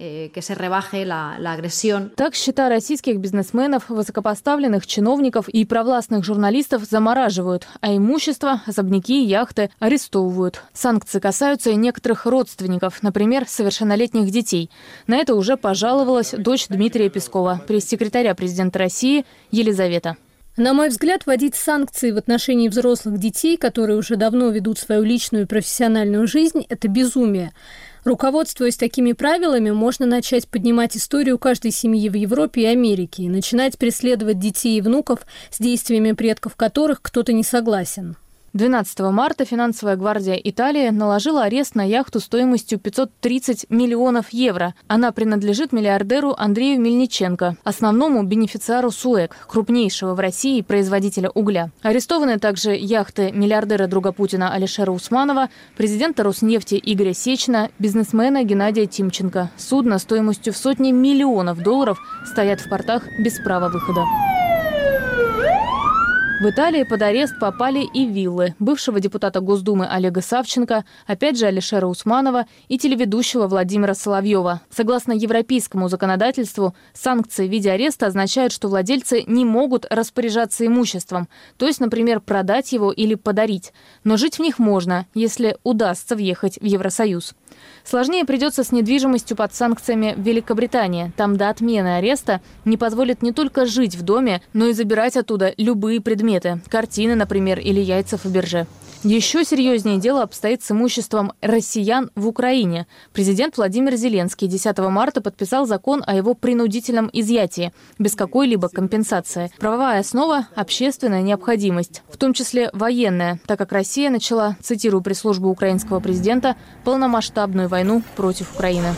Так счета российских бизнесменов, высокопоставленных чиновников и провластных журналистов замораживают, а имущество, особняки и яхты арестовывают. Санкции касаются и некоторых родственников, например, совершеннолетних детей. На это уже пожаловалась дочь Дмитрия Пескова, пресс-секретаря президента России Елизавета. На мой взгляд, вводить санкции в отношении взрослых детей, которые уже давно ведут свою личную и профессиональную жизнь, это безумие. Руководствуясь такими правилами, можно начать поднимать историю каждой семьи в Европе и Америке и начинать преследовать детей и внуков, с действиями предков которых кто-то не согласен. 12 марта финансовая гвардия Италии наложила арест на яхту стоимостью 530 миллионов евро. Она принадлежит миллиардеру Андрею Мельниченко, основному бенефициару СУЭК, крупнейшего в России производителя угля. Арестованы также яхты миллиардера друга Путина Алишера Усманова, президента Роснефти Игоря Сечина, бизнесмена Геннадия Тимченко. Судно стоимостью в сотни миллионов долларов стоят в портах без права выхода. В Италии под арест попали и виллы бывшего депутата Госдумы Олега Савченко, опять же Алишера Усманова и телеведущего Владимира Соловьева. Согласно европейскому законодательству, санкции в виде ареста означают, что владельцы не могут распоряжаться имуществом, то есть, например, продать его или подарить. Но жить в них можно, если удастся въехать в Евросоюз. Сложнее придется с недвижимостью под санкциями в Великобритании. Там до отмены ареста не позволят не только жить в доме, но и забирать оттуда любые предметы – картины, например, или яйца Фаберже. Еще серьезнее дело обстоит с имуществом россиян в Украине. Президент Владимир Зеленский 10 марта подписал закон о его принудительном изъятии, без какой-либо компенсации. Правовая основа – общественная необходимость, в том числе военная, так как Россия начала, цитирую пресс-службу украинского президента, полномасштабную войну против Украины.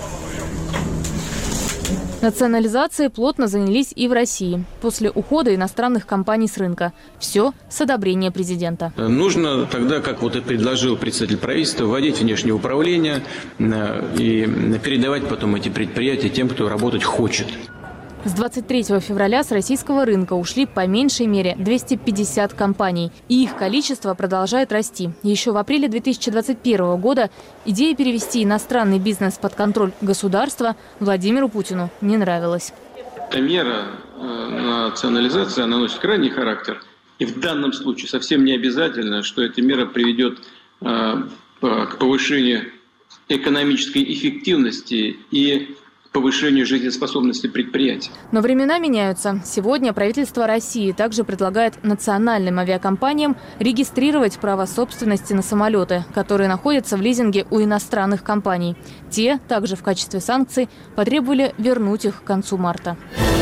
Национализацией плотно занялись и в России после ухода иностранных компаний с рынка. Все с одобрения президента. Нужно тогда, как вот и предложил представитель правительства, вводить внешнее управление и передавать потом эти предприятия тем, кто работать хочет. С 23 февраля с российского рынка ушли по меньшей мере 250 компаний. И их количество продолжает расти. Еще в апреле 2021 года идея перевести иностранный бизнес под контроль государства Владимиру Путину не нравилась. Эта мера национализации, она носит крайний характер. И в данном случае совсем не обязательно, что эта мера приведет к повышению экономической эффективности и повышению жизнеспособности предприятий. Но времена меняются. Сегодня правительство России также предлагает национальным авиакомпаниям регистрировать право собственности на самолеты, которые находятся в лизинге у иностранных компаний. Те, также в качестве санкций, потребовали вернуть их к концу марта.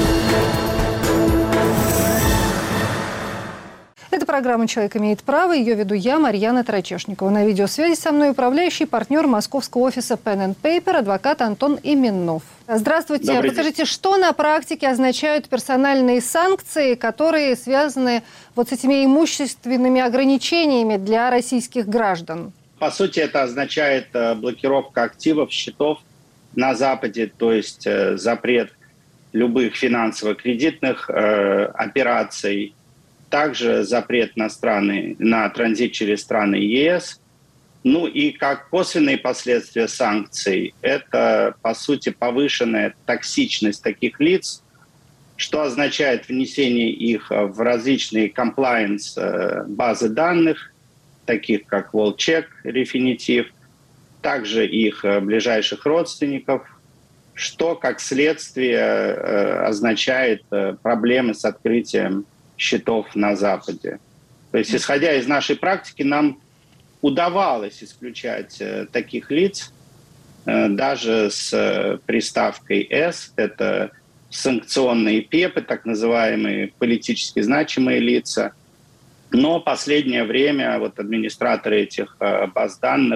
Это программа «Человек имеет право». Ее веду я, Марьяна Тарачешникова. На видеосвязи со мной управляющий партнер московского офиса Pen & Paper, адвокат Антон Именнов. Здравствуйте. Добрый Подскажите, день. что на практике означают персональные санкции, которые связаны вот с этими имущественными ограничениями для российских граждан? По сути, это означает блокировка активов, счетов на Западе, то есть запрет любых финансово-кредитных операций, также запрет на транзит через страны ЕС. Ну и как косвенные последствия санкций, это, по сути, повышенная токсичность таких лиц, что означает внесение их в различные комплаенс базы данных, таких как WorldCheck, Refinitiv, также их ближайших родственников, что, как следствие, означает проблемы с открытием счетов на Западе. То есть, исходя из нашей практики, нам удавалось исключать таких лиц даже с приставкой «С». Это санкционные ПЕПы, так называемые политически значимые лица. Но последнее время вот администраторы этих баз данных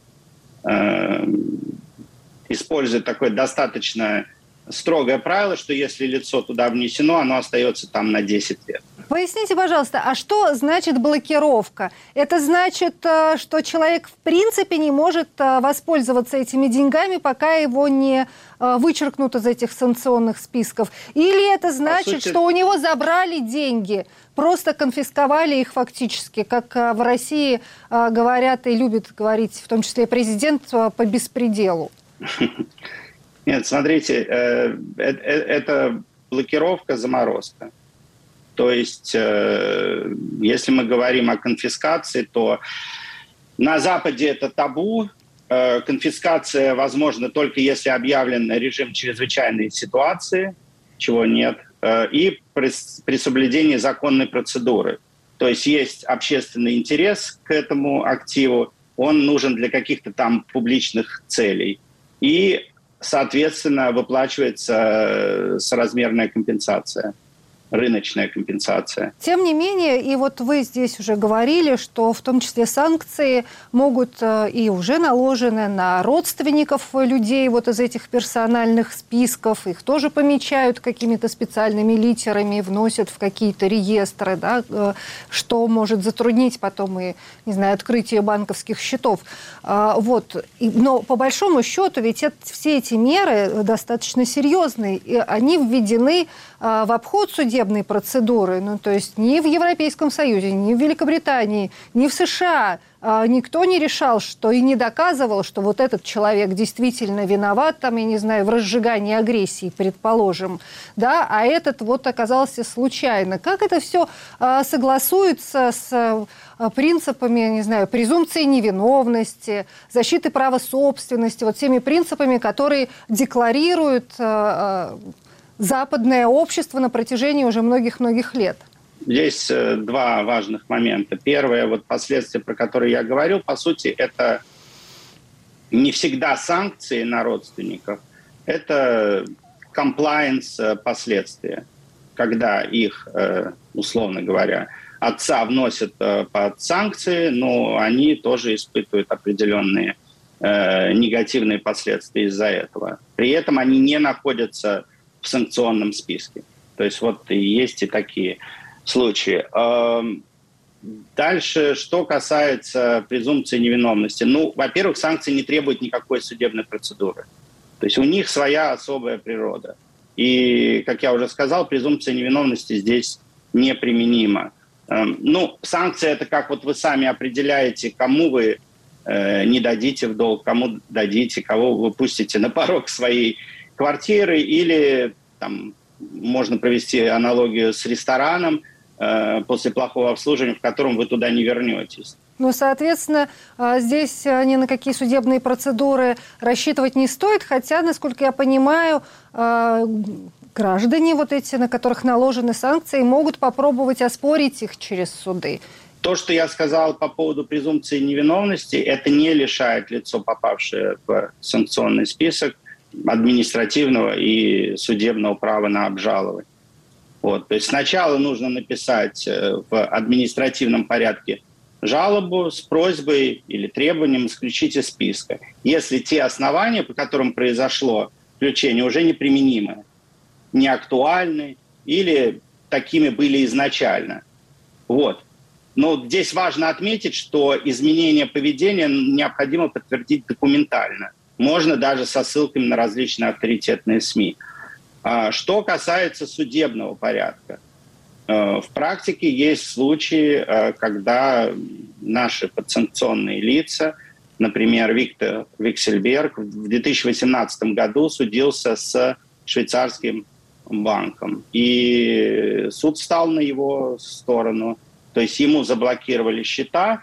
используют такое достаточно строгое правило, что если лицо туда внесено, оно остается там на 10 лет. Поясните, пожалуйста, а что значит блокировка? Это значит, что человек в принципе не может воспользоваться этими деньгами, пока его не вычеркнут из этих санкционных списков? Или это значит, что у него забрали деньги, просто конфисковали их фактически, как в России говорят и любят говорить, в том числе президент, по беспределу? Нет, смотрите, это блокировка, заморозка. То есть, если мы говорим о конфискации, то на Западе это табу. Конфискация возможна только если объявлен режим чрезвычайной ситуации, чего нет, и при соблюдении законной процедуры. То есть есть общественный интерес к этому активу, он нужен для каких-то там публичных целей. И, соответственно, выплачивается соразмерная компенсация. Рыночная компенсация. Тем не менее, и вот вы здесь уже говорили, что в том числе санкции могут и уже наложены на родственников людей вот из этих персональных списков. Их тоже помечают какими-то специальными литерами, вносят в какие-то реестры, да, что может затруднить потом и, не знаю, открытие банковских счетов. Вот. Но по большому счету ведь все эти меры достаточно серьезные. И они введены в обход судебного судебной процедуры. Ну, то есть ни в Европейском Союзе, ни в Великобритании, ни в США никто не решал, что и не доказывал, что вот этот человек действительно виноват, там, я не знаю, в разжигании агрессии, предположим, да, а этот вот оказался случайно. Как это все согласуется с принципами, не знаю, презумпции невиновности, защиты права собственности, вот всеми принципами, которые декларирует западное общество на протяжении уже многих-многих лет? Здесь два важных момента. Первое, вот последствия, про которые я говорил, по сути, это не всегда санкции на родственников, это комплаенс последствия, когда их, условно говоря, отца вносят под санкции, но они тоже испытывают определенные негативные последствия из-за этого. При этом они не находятся в санкционном списке. То есть вот есть и такие случаи. Дальше, что касается презумпции невиновности. Ну, во-первых, санкции не требуют никакой судебной процедуры. То есть у них своя особая природа. И, как я уже сказал, презумпция невиновности здесь неприменима. Ну, санкции – это как вот вы сами определяете, кому вы не дадите в долг, кому дадите, кого вы пустите на порог своей квартиры, или там можно провести аналогию с рестораном после плохого обслуживания, в котором вы туда не вернетесь. Ну, соответственно, здесь ни на какие судебные процедуры рассчитывать не стоит, хотя, насколько я понимаю, граждане вот эти, на которых наложены санкции, могут попробовать оспорить их через суды. То, что я сказал по поводу презумпции невиновности, это не лишает лицо, попавшее в санкционный список, административного и судебного права на обжалование. Вот. То есть сначала нужно написать в административном порядке жалобу с просьбой или требованием исключить из списка, если те основания, по которым произошло включение, уже неприменимы, не актуальны или такими были изначально. Вот. Но здесь важно отметить, что изменение поведения необходимо подтвердить документально. Можно даже со ссылками на различные авторитетные СМИ. Что касается судебного порядка. В практике есть случаи, когда наши подсанкционные лица, например, Виктор Виксельберг, в 2018 году судился с швейцарским банком. И суд встал на его сторону. То есть ему заблокировали счета.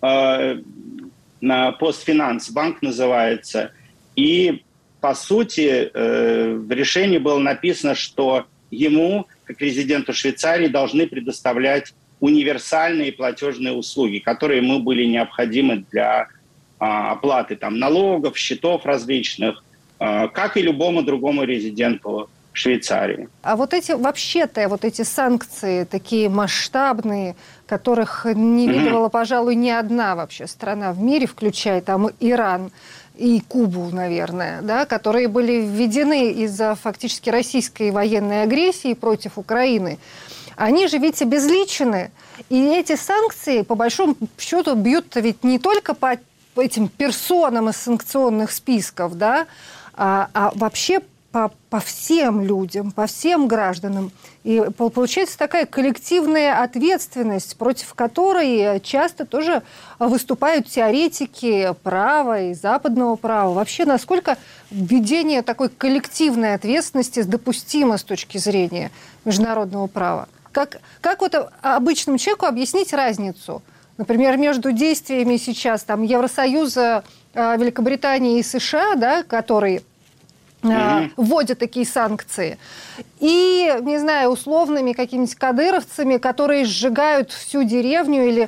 Постфинансбанк называется. И, по сути, в решении было написано, что ему, как резиденту Швейцарии, должны предоставлять универсальные платежные услуги, которые ему были необходимы для оплаты там, налогов, счетов различных, как и любому другому резиденту Швейцарии. А вот эти вообще-то вот эти санкции такие масштабные, которых не видывала, пожалуй, ни одна вообще страна в мире, включая там Иран и Кубу, наверное, да, которые были введены из-за фактически российской военной агрессии против Украины, они же ведь обезличены. И эти санкции, по большому счету, бьют ведь не только по этим персонам из санкционных списков, да, а вообще по всем людям, по всем гражданам. И получается такая коллективная ответственность, против которой часто тоже выступают теоретики права и западного права. Вообще, насколько введение такой коллективной ответственности допустимо с точки зрения международного права? Как вот обычному человеку объяснить разницу, например, между действиями сейчас там, Евросоюза, Великобритании и США, да, которые вводят такие санкции, и, не знаю, условными какими-нибудь кадыровцами, которые сжигают всю деревню или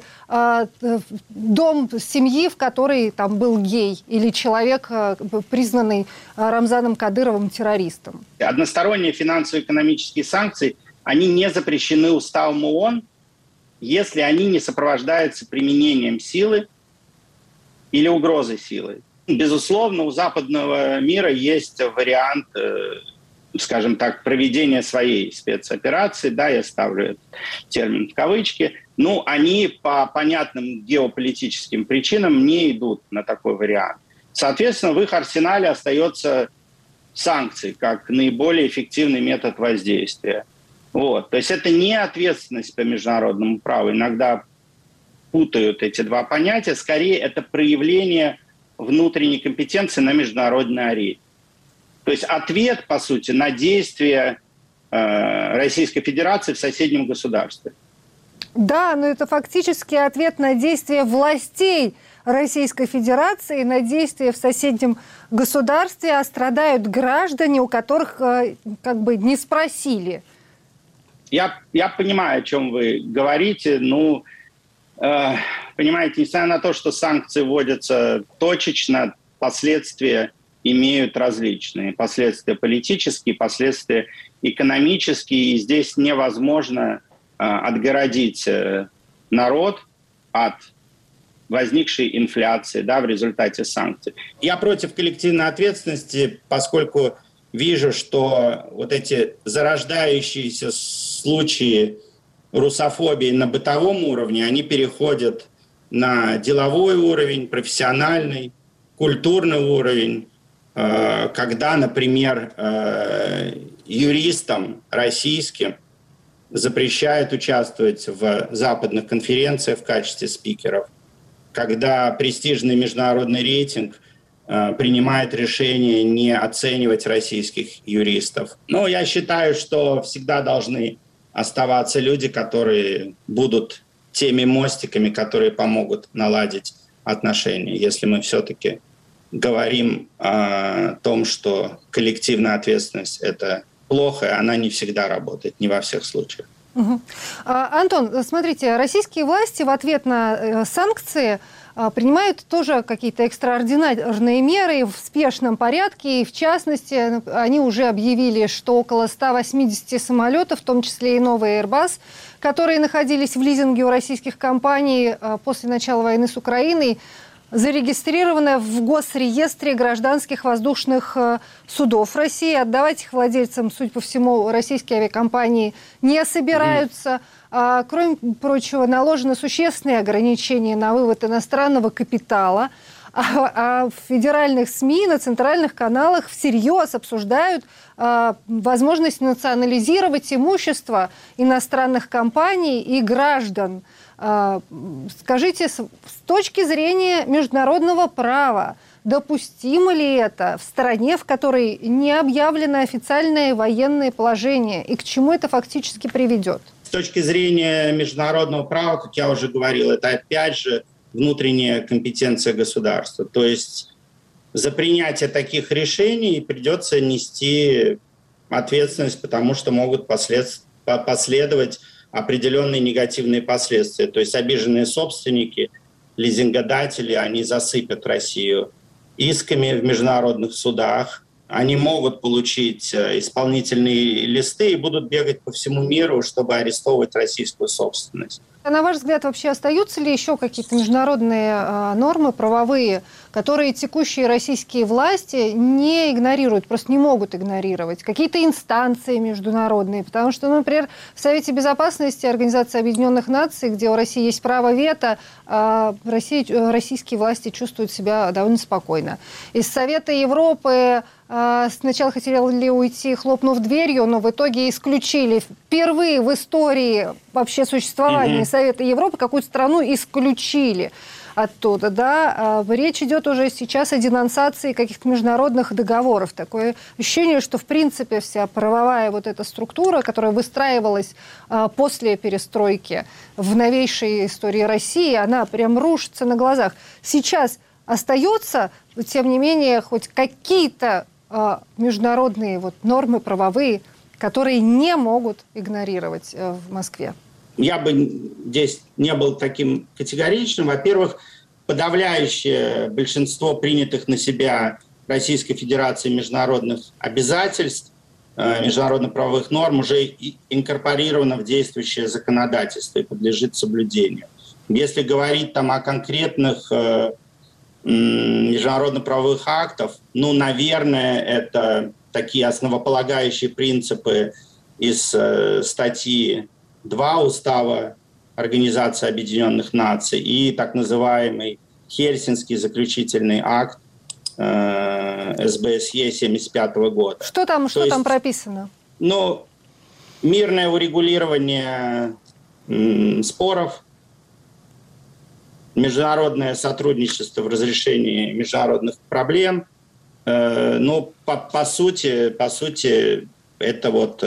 дом семьи, в которой там был гей, или человек, признанный Рамзаном Кадыровым террористом. Односторонние финансово-экономические санкции, они не запрещены Уставом ООН, если они не сопровождаются применением силы или угрозой силы. Безусловно, у западного мира есть вариант, скажем так, проведения своей спецоперации. Да, я ставлю этот термин в кавычки. Ну, они по понятным геополитическим причинам не идут на такой вариант. Соответственно, в их арсенале остается санкции как наиболее эффективный метод воздействия. Вот. То есть это не ответственность по международному праву. Иногда путают эти два понятия. Скорее, это проявление внутренней компетенции на международной арене. То есть ответ, по сути, на действия Российской Федерации в соседнем государстве. Да, но это фактически ответ на действия властей Российской Федерации, на действия в соседнем государстве, а страдают граждане, у которых как бы не спросили. Я понимаю, о чем вы говорите. Понимаете, несмотря на то, что санкции вводятся точечно, последствия имеют различные. Последствия политические, последствия экономические. И здесь невозможно отгородить народ от возникшей инфляции, в результате санкций. Я против коллективной ответственности, поскольку вижу, что вот эти зарождающиеся случаи русофобии на бытовом уровне, они переходят на деловой уровень, профессиональный, культурный уровень, когда, например, юристам российским запрещают участвовать в западных конференциях в качестве спикеров, когда престижный международный рейтинг принимает решение не оценивать российских юристов. Но я считаю, что всегда должны оставаться люди, которые будут теми мостиками, которые помогут наладить отношения. Если мы все-таки говорим о том, что коллективная ответственность – это плохо, она не всегда работает, не во всех случаях. Угу. Антон, смотрите, российские власти в ответ на санкции принимают тоже какие-то экстраординарные меры в спешном порядке. И в частности, они уже объявили, что около 180 самолетов, в том числе и новый Airbus, которые находились в лизинге у российских компаний после начала войны с Украиной, зарегистрированы в госреестре гражданских воздушных судов России. Отдавать их владельцам, судя по всему, российские авиакомпании не собираются. Кроме прочего, наложены существенные ограничения на вывод иностранного капитала. А в федеральных СМИ, на центральных каналах всерьез обсуждают возможность национализировать имущество иностранных компаний и граждан. Скажите, с точки зрения международного права, допустимо ли это в стране, в которой не объявлено официальное военное положение, и к чему это фактически приведет? С точки зрения международного права, как я уже говорил, это опять же внутренняя компетенция государства. То есть за принятие таких решений придется нести ответственность, потому что могут последовать определенные негативные последствия. То есть обиженные собственники, лизингодатели, они засыпят Россию исками в международных судах. Они могут получить исполнительные листы и будут бегать по всему миру, чтобы арестовывать российскую собственность. А на ваш взгляд, вообще остаются ли еще какие-то международные нормы правовые, которые текущие российские власти не игнорируют, просто не могут игнорировать? Какие-то инстанции международные? Потому что, например, в Совете Безопасности Организации Объединенных Наций, где у России есть право вето, российские власти чувствуют себя довольно спокойно. Из Совета Европы сначала хотели уйти, хлопнув дверью, но в итоге исключили. Впервые в истории вообще существования Совета Европы какую-то страну исключили оттуда, да. Речь идет уже сейчас о денонсации каких-то международных договоров. Такое ощущение, что в принципе вся правовая вот эта структура, которая выстраивалась после перестройки в новейшей истории России, она прям рушится на глазах. Сейчас остается, тем не менее, хоть какие-то международные вот нормы правовые, которые не могут игнорировать в Москве? Я бы здесь не был таким категоричным. Во-первых, подавляющее большинство принятых на себя Российской Федерацией международных обязательств, международно-правовых норм уже инкорпорировано в действующее законодательство и подлежит соблюдению. Если говорить там о конкретных международно-правовых актов, наверное, это такие основополагающие принципы из статьи 2 Устава Организации Объединенных Наций и так называемый Хельсинский заключительный акт СБСЕ 1975 года. Что там прописано? мирное урегулирование споров, международное сотрудничество в разрешении международных проблем. Но по сути, это вот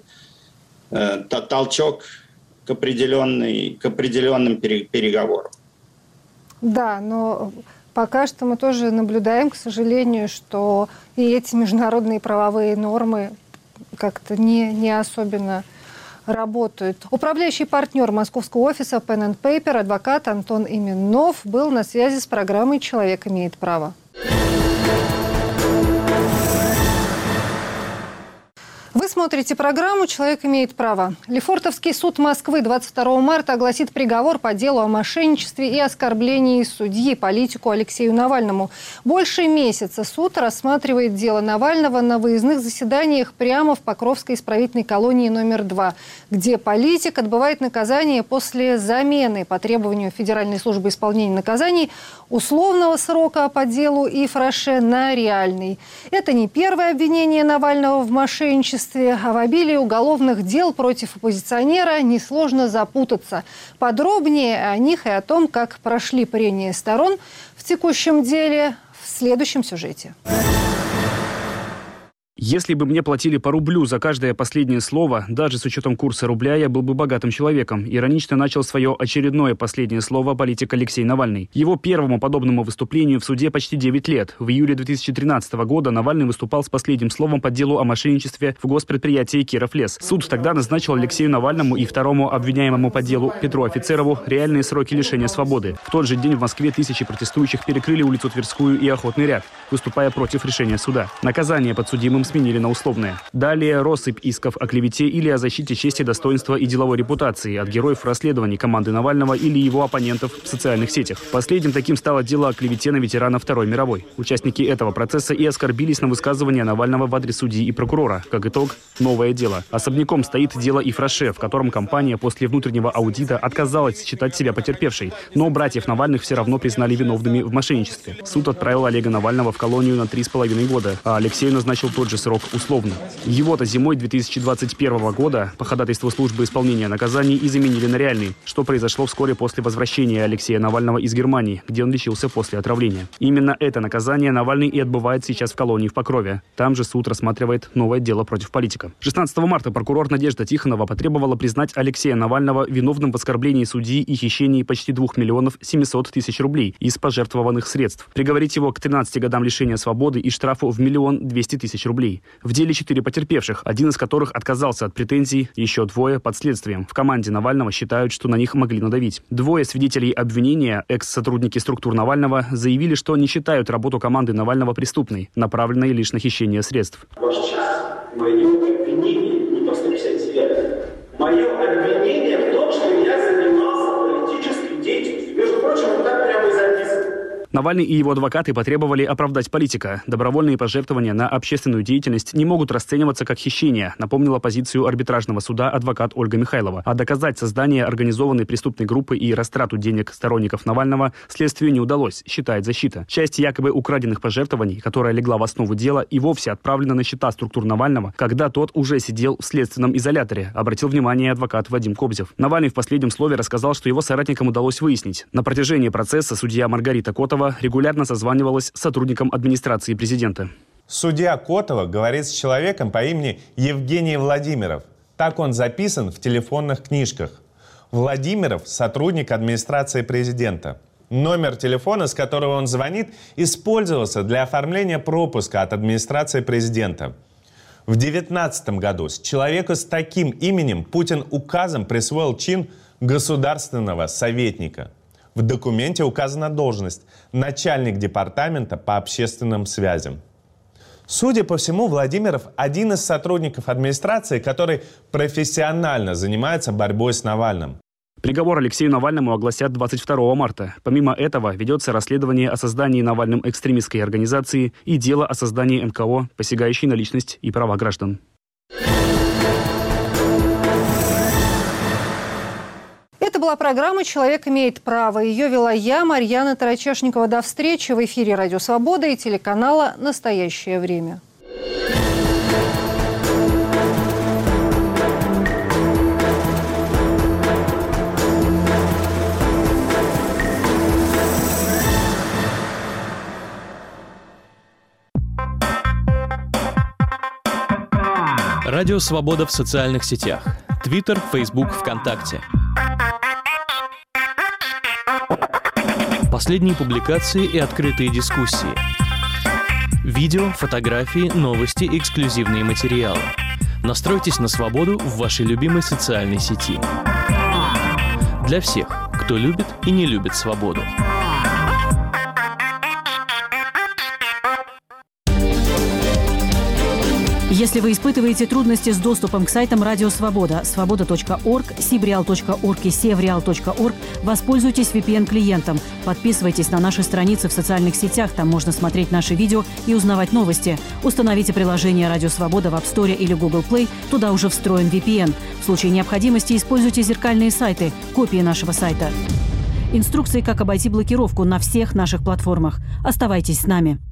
толчок к определенным переговорам. Да, но пока что мы тоже наблюдаем, к сожалению, что и эти международные правовые нормы как-то не особенно работают. Управляющий партнер московского офиса Pen & Paper, адвокат Антон Именов, был на связи с программой «Человек имеет право». Вы смотрите программу «Человек имеет право». Лефортовский суд Москвы 22 марта огласит приговор по делу о мошенничестве и оскорблении судьи, политику Алексею Навальному. Больше месяца суд рассматривает дело Навального на выездных заседаниях прямо в Покровской исправительной колонии номер 2, где политик отбывает наказание после замены по требованию Федеральной службы исполнения наказаний условного срока по делу Ифраше на реальный. Это не первое обвинение Навального в мошенничестве, а в обилии уголовных дел против оппозиционера несложно запутаться. Подробнее о них и о том, как прошли прения сторон в текущем деле, в следующем сюжете. Если бы мне платили по рублю за каждое последнее слово, даже с учетом курса рубля, я был бы богатым человеком. Иронично начал свое очередное последнее слово политик Алексей Навальный. Его первому подобному выступлению в суде почти 9 лет. В июле 2013 года Навальный выступал с последним словом по делу о мошенничестве в госпредприятии «Кировлес». Суд тогда назначил Алексею Навальному и второму обвиняемому по делу Петру Офицерову реальные сроки лишения свободы. В тот же день в Москве тысячи протестующих перекрыли улицу Тверскую и Охотный ряд, выступая против решения суда. Наказание подсудимым сменили на условное. Далее россыпь исков о клевете или о защите чести, достоинства и деловой репутации от героев расследований команды Навального или его оппонентов в социальных сетях. Последним таким стало дело о клевете на ветерана Второй мировой. Участники этого процесса и оскорбились на высказывания Навального в адрес судьи и прокурора. Как итог, новое дело. Особняком стоит дело Ифраше, в котором компания после внутреннего аудита отказалась считать себя потерпевшей. Но братьев Навальных все равно признали виновными в мошенничестве. Суд отправил Олега Навального в колонию на 3,5 года, а Алексею назначил тот же срок условно. Его-то зимой 2021 года по ходатайству службы исполнения наказаний и заменили на реальный, что произошло вскоре после возвращения Алексея Навального из Германии, где он лечился после отравления. Именно это наказание Навальный и отбывает сейчас в колонии в Покрове. Там же суд рассматривает новое дело против политика. 16 марта прокурор Надежда Тихонова потребовала признать Алексея Навального виновным в оскорблении судьи и хищении почти 2 миллионов 700 тысяч рублей из пожертвованных средств. Приговорить его к 13 годам лишения свободы и штрафу в 1 200 000 рублей. В деле 4 потерпевших, один из которых отказался от претензий, еще 2 под следствием. В команде Навального считают, что на них могли надавить. 2 свидетелей обвинения, экс-сотрудники структур Навального, заявили, что не считают работу команды Навального преступной, направленной лишь на хищение средств. Ваша честь, мое обвинение не по 159. Мое обвинение в том, что я занимался политической деятельностью. Между прочим, вот так прямо и записано. Навальный и его адвокаты потребовали оправдать политика. Добровольные пожертвования на общественную деятельность не могут расцениваться как хищение, напомнила позицию арбитражного суда адвокат Ольга Михайлова. А доказать создание организованной преступной группы и растрату денег сторонников Навального следствию не удалось, считает защита. Часть якобы украденных пожертвований, которая легла в основу дела, и вовсе отправлена на счета структур Навального, когда тот уже сидел в следственном изоляторе, обратил внимание адвокат Вадим Кобзев. Навальный в последнем слове рассказал, что его соратникам удалось выяснить. На протяжении процесса судья Маргарита Котова регулярно созванивалась с сотрудником администрации президента. Судья Котова говорит с человеком по имени Евгений Владимиров. Так он записан в телефонных книжках. Владимиров – сотрудник администрации президента. Номер телефона, с которого он звонит, использовался для оформления пропуска от администрации президента. В 2019 году с человека с таким именем Путин указом присвоил чин государственного советника. В документе указана должность – начальник департамента по общественным связям. Судя по всему, Владимиров – один из сотрудников администрации, который профессионально занимается борьбой с Навальным. Приговор Алексею Навальному огласят 22 марта. Помимо этого, ведется расследование о создании Навальным экстремистской организации и дело о создании НКО, посягающей на личность и права граждан. Это была программа «Человек имеет право». Ее вела я, Марьяна Тарачешникова. До встречи в эфире «Радио Свобода» и телеканала «Настоящее время». Радио Свобода в социальных сетях. Твиттер, Фейсбук, ВКонтакте. Последние публикации и открытые дискуссии. Видео, фотографии, новости, эксклюзивные материалы. Настройтесь на свободу в вашей любимой социальной сети. Для всех, кто любит и не любит свободу. Если вы испытываете трудности с доступом к сайтам Радио Свобода, свобода.орг, sibreal.org и sevreal.org, воспользуйтесь VPN-клиентом. Подписывайтесь на наши страницы в социальных сетях, там можно смотреть наши видео и узнавать новости. Установите приложение Радио Свобода в App Store или Google Play, туда уже встроен VPN. В случае необходимости используйте зеркальные сайты, копии нашего сайта. Инструкции, как обойти блокировку на всех наших платформах. Оставайтесь с нами.